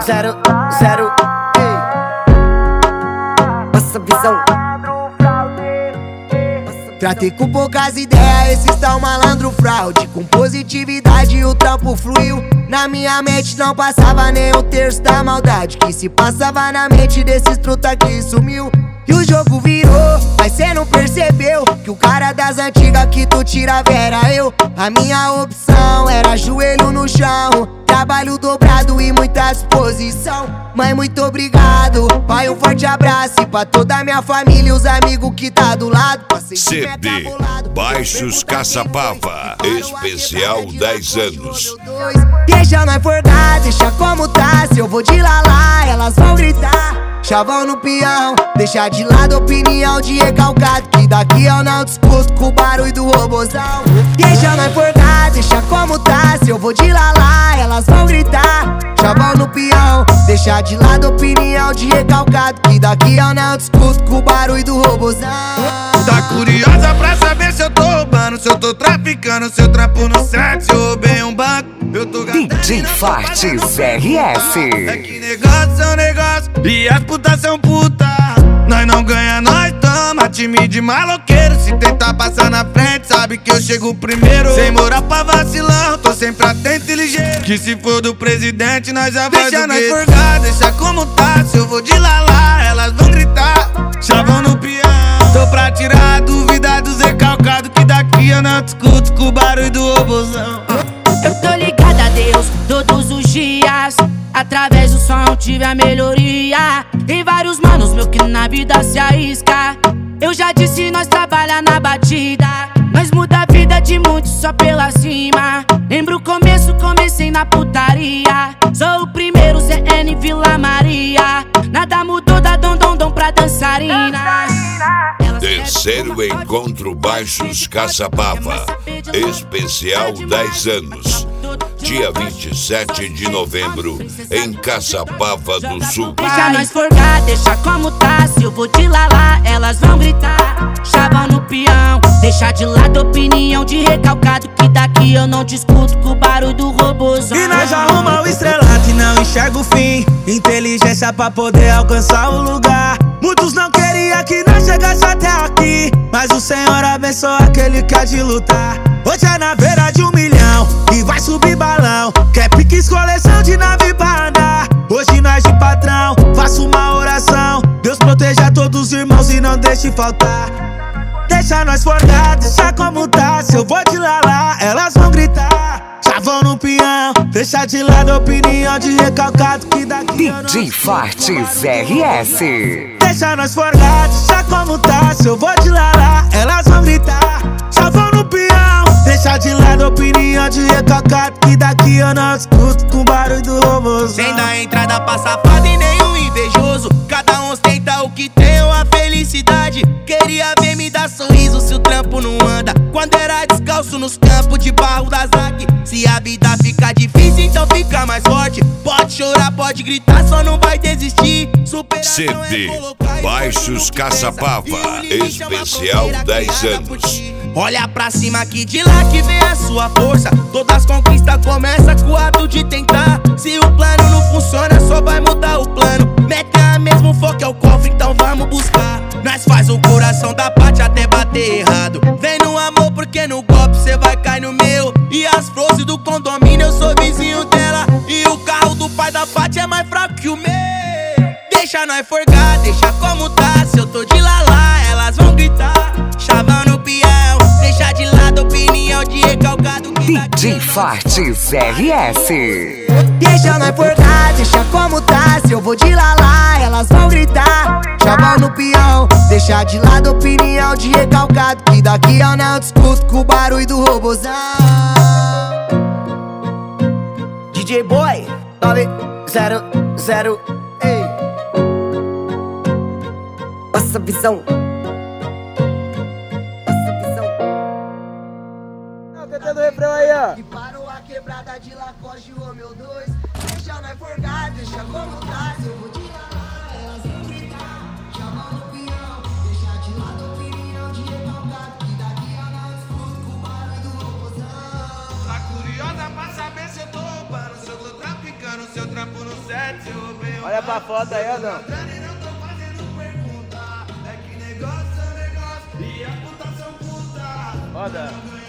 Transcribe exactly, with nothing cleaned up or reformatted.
zero, zero, ei. Passa visão. Tratei com poucas ideias, esses tão malandro fraude. Com positividade o trampo fluiu. Na minha mente não passava nem um terço da maldade que se passava na mente desses truta que sumiu. E o jogo virou, mas cê não percebeu que o cara das antigas que tu tirava era eu. A minha opção era joelho no chão, trabalho dobrado e muita disposição. Mãe, muito obrigado, pai, um forte abraço. E pra toda a minha família e os amigos que tá do lado. C D Baixos Caçapava, especial dez anos. Deixa nós forgar, deixa como tá. Se eu vou de lalá, elas vão gritar. Chavão no peão, deixa de lado a opinião de recalcado, que daqui eu não discuto com o barulho do robozão. Deixa nós forgar, deixa como tá. Se eu vou de lalá, elas vão gritar. Chavão no peão, deixa de lado a opinião de recalcado, que daqui eu não discuto com o barulho do robozão. Tá curiosa pra saber se eu tô roubando, se eu tô traficando, se eu trampo no set, se eu roubei um banco, eu tô D J Fortes R S. É que negócio é um negócio e as putas são putas. Nós não ganha, nós toma. Time de maloqueiro, se tentar passar na frente, sabe que eu chego primeiro. Sem moral pra vacilão, tô sempre atento e ligeiro. Que se for do presidente, nós já vai. Deixa nós forgar, deixa como tá. Se eu vou de lalá, elas vão gritar. Chavão no peão, tô pra tirar a dúvida dos recalcados, que daqui eu não discuto com o barulho do robozão. Eu tô ligada a Deus todos os dias, através do som tive a melhoria. Tem vários manos meu que na vida se arrisca. Eu já disse, nós trabalha na batida. Nós muda a vida de muitos só pela cima. Lembro o começo, comecei na putaria. Sou o primeiro Z N Vila Maria. Nada mudou da Dom Dom Dom pra dançarina. Terceiro Encontro Baixos Caçapava, especial dez anos. Dia vinte e sete de novembro, em Caçapava do Sul. Deixa nós forgar, deixa como tá. Se eu vou de lalá, elas vão gritar. Chavão no peão, deixa de lado a opinião de recalcado, que daqui eu não discuto com o barulho do robozão. E nós arruma o estrelato e não enxerga o fim. Inteligência pra poder alcançar o lugar. Muitos não queriam que nós chegasse até aqui, mas o Senhor abençoa aquele que há de lutar. Hoje é na beira de um milhão e vai subir balão. Quer piques, coleção de nave pra andar. Hoje nós de patrão, faço uma oração. Deus proteja todos os irmãos e não deixe faltar. Deixa nós forgar, deixa como tá. Se eu vou de lalá, elas vão gritar. Chavão no peão, deixa de lado a opinião de recalcado, que daqui D J Fortes R S. Deixa nós forgar, deixa como tá. Se eu vou de lalá, elas vão gritar. Chavão no peão, deixa de lado a opinião de recalcado, que daqui eu não escuto com o barulho do robozão. Sem dar entrada pra safado e nenhum invejoso. Cada um ostenta o que tem ou a felicidade. Queria ver me dar sorriso se o trampo não anda. Quando era descalço nos campos de barro da Zac. Se a vida fica difícil, então fica mais forte. Pode chorar, pode gritar, só não vai desistir. C D Baixos Caçapava, especial dez anos. Olha pra cima que de lá que vem a sua força. Todas as conquistas começam com o ato de tentar. Se o plano não funciona, só vai mudar o plano. Meta mesmo, foco é o cofre, então vamos buscar. Nós faz o coração da parte até bater errado. Vem no amor porque no golpe cê vai cair no meu. E as flores do condomínio eu sou vizinho dela. E o carro do pai da parte é mais fraco que o meu. Deixa nós forgar, deixa como tá. Se eu tô de lalá, elas vão gritar. Chavão no peão, deixa de lado a opinião de recalcado, que D J Fortes R S. Deixa nós forgar, deixa como tá. Se eu vou de lalá, elas vão gritar. Chavão no peão, deixa de lado a opinião de recalcado, que daqui eu não discuto com o barulho do robozão. D J Boy, nove zero zero, ei. Passa visão. Passa visão. Cantando o refrão aí, ó. Que parou a quebrada de Lacoste, o meu dois. Deixa nós forgar, deixa como tá. Se eu vou de lalá, elas vão gritar. Chavão no peão, deixa de lado a opinião de recalcado, que daqui eu não discuto com o barulho do robozão. Tá curiosa pra saber se eu tô roubando, se eu tô traficando, se eu trampo no set, Olha pra foto aí, Adão. Roda.